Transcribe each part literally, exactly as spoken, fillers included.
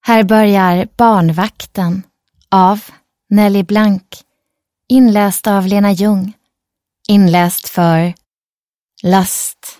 Här börjar Barnvakten av Nelly Blank, inläst av Lena Ljung, inläst för Last.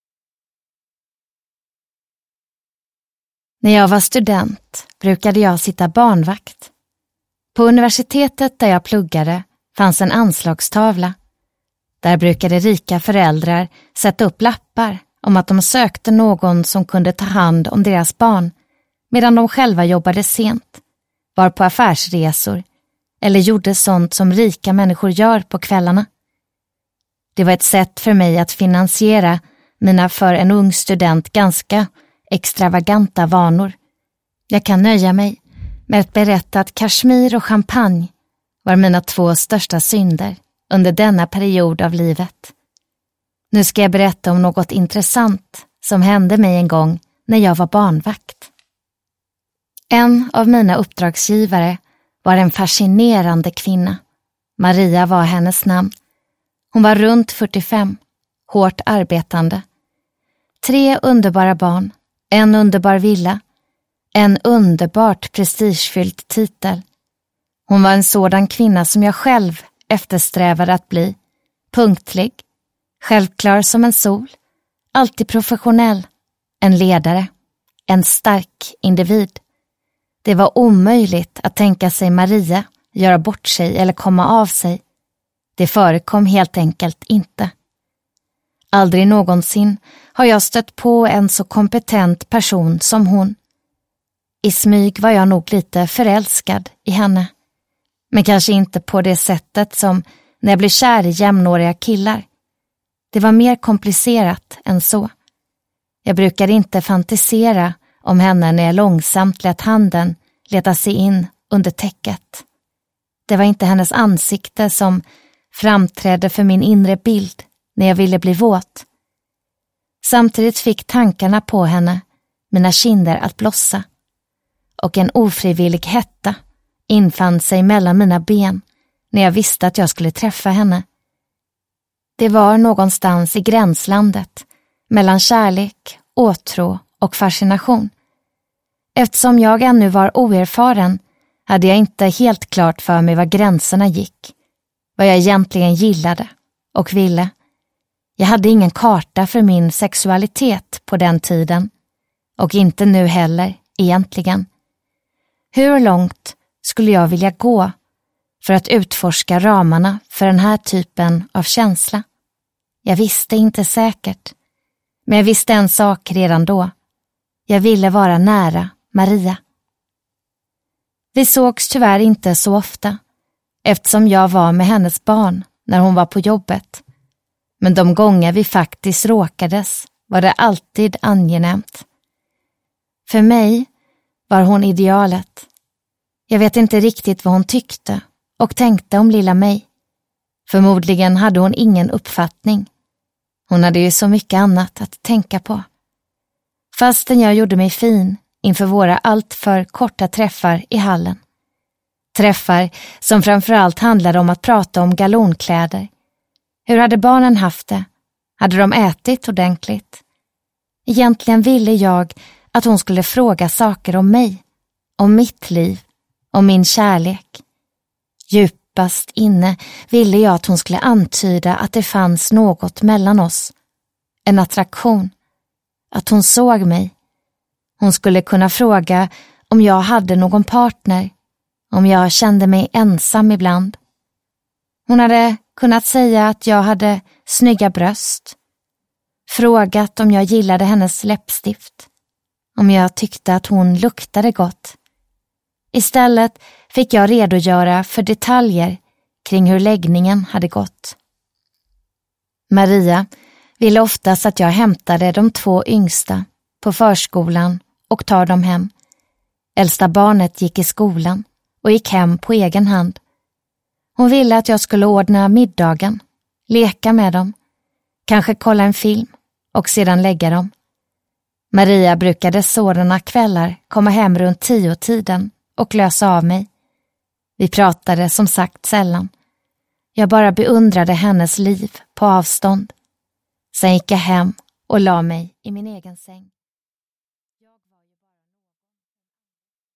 När jag var student brukade jag sitta barnvakt. På universitetet där jag pluggade fanns en anslagstavla. Där brukade rika föräldrar sätta upp lappar om att de sökte någon som kunde ta hand om deras barn medan de själva jobbade sent, var på affärsresor eller gjorde sånt som rika människor gör på kvällarna. Det var ett sätt för mig att finansiera mina för en ung student ganska extravaganta vanor. Jag kan nöja mig med att berätta att kashmir och champagne var mina två största synder under denna period av livet. Nu ska jag berätta om något intressant som hände mig en gång när jag var barnvakt. En av mina uppdragsgivare var en fascinerande kvinna. Maria var hennes namn. Hon var runt fyrtiofem, hårt arbetande. Tre underbara barn, en underbar villa, en underbart prestigefylld titel. Hon var en sådan kvinna som jag själv eftersträvade att bli. Punktlig, självklar som en sol, alltid professionell, en ledare, en stark individ. Det var omöjligt att tänka sig Maria göra bort sig eller komma av sig. Det förekom helt enkelt inte. Aldrig någonsin har jag stött på en så kompetent person som hon. I smyg var jag nog lite förälskad i henne. Men kanske inte på det sättet som när jag blev kär i jämnåriga killar. Det var mer komplicerat än så. Jag brukade inte fantisera om henne när jag långsamt lät handen leta sig in under täcket. Det var inte hennes ansikte som framträdde för min inre bild när jag ville bli våt. Samtidigt fick tankarna på henne mina kinder att blossa. Och en ofrivillig hetta infann sig mellan mina ben när jag visste att jag skulle träffa henne. Det var någonstans i gränslandet mellan kärlek, åtrå och fascination. Eftersom jag ännu var oerfaren hade jag inte helt klart för mig var gränserna gick, vad jag egentligen gillade och ville. Jag hade ingen karta för min sexualitet på den tiden och inte nu heller egentligen. Hur långt skulle jag vilja gå för att utforska ramarna för den här typen av känsla? Jag visste inte säkert, men jag visste en sak redan då. Jag ville vara nära Maria. Vi sågs tyvärr inte så ofta, eftersom jag var med hennes barn när hon var på jobbet. Men de gånger vi faktiskt råkades var det alltid angenämt. För mig var hon idealet. Jag vet inte riktigt vad hon tyckte och tänkte om lilla mig. Förmodligen hade hon ingen uppfattning. Hon hade ju så mycket annat att tänka på. Fastän jag gjorde mig fin inför våra allt för korta träffar i hallen. Träffar som framförallt handlade om att prata om galonkläder. Hur hade barnen haft det? Hade de ätit ordentligt? Egentligen ville jag att hon skulle fråga saker om mig, om mitt liv, om min kärlek. Djupast inne ville jag att hon skulle antyda att det fanns något mellan oss. En attraktion. Att hon såg mig. Hon skulle kunna fråga om jag hade någon partner, om jag kände mig ensam ibland. Hon hade kunnat säga att jag hade snygga bröst. Frågat om jag gillade hennes läppstift. Om jag tyckte att hon luktade gott. Istället fick jag redogöra för detaljer kring hur läggningen hade gått. Maria ville oftast att jag hämtade de två yngsta på förskolan och tar dem hem. Äldsta barnet gick i skolan och gick hem på egen hand. Hon ville att jag skulle ordna middagen, leka med dem, kanske kolla en film och sedan lägga dem. Maria brukade sådana kvällar komma hem runt tio tiden och lösa av mig. Vi pratade som sagt sällan. Jag bara beundrade hennes liv på avstånd. Sen gick jag hem och la mig i min egen säng.